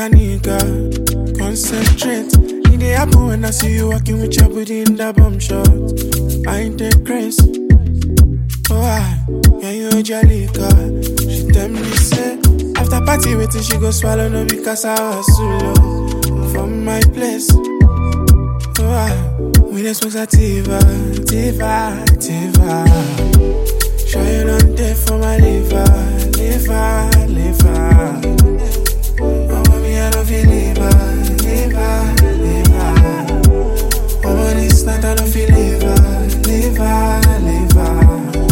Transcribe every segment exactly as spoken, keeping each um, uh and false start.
a nigga. Concentrate. It dey happen when I see you walking with your booty in that bomb shot. I ain't that crazy. Oh, I, yeah, you a jolly girl. She tell me, say, after party waiting, she go swallow no because I was too low. From my place. Oh, I, we just smoke sativa, tiva, tiva. Sure you don't take for my liver, liver, liver. Oh, mommy, I don't feel liver, liver, liver. Oh, this night I don't feel liver, liver, liver.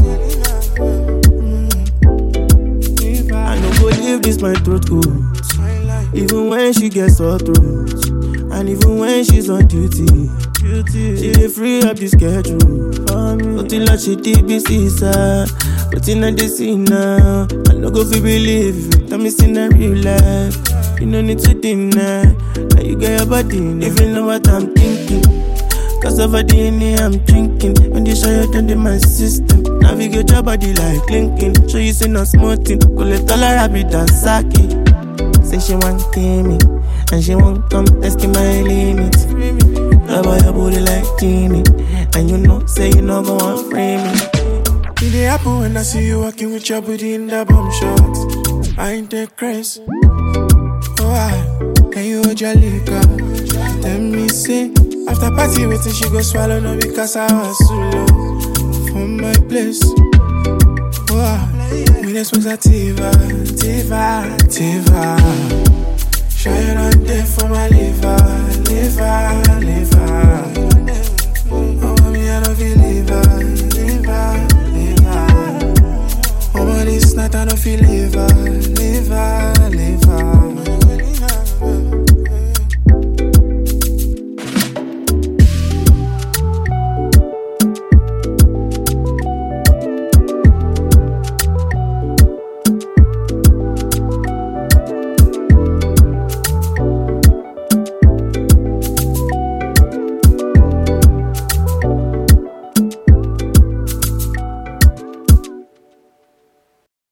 Mm. I don't go leave this my throat cold. Even when she gets sore throat, and even when she's on duty, duty. She dey free up the schedule for me. Until I she did be sir, but in a see now, I no go fi believe it. Tell me see na real life. You no need to deny. Now you got your body, if you know what I'm thinking. Cause of a D N A I'm drinking. When they show you down in my system, navigate your body like Lincoln. Show you say no small thing. Go let all her rabbit and sake. Say she want me, and she won't come testing my limits. Love your booty like Genie, and you know, say you know go on free me. It dey happen when I see you walking with your booty in that bomb shot. I ain't that crazy. Oh, I, can you hold your liquor? Tell me, say, after party waiting, she go swallow no because I was too low. From my place. Oh, I, we just smoke sativa, tiva, tiva. Sure you don't take for my liver, liver, liver.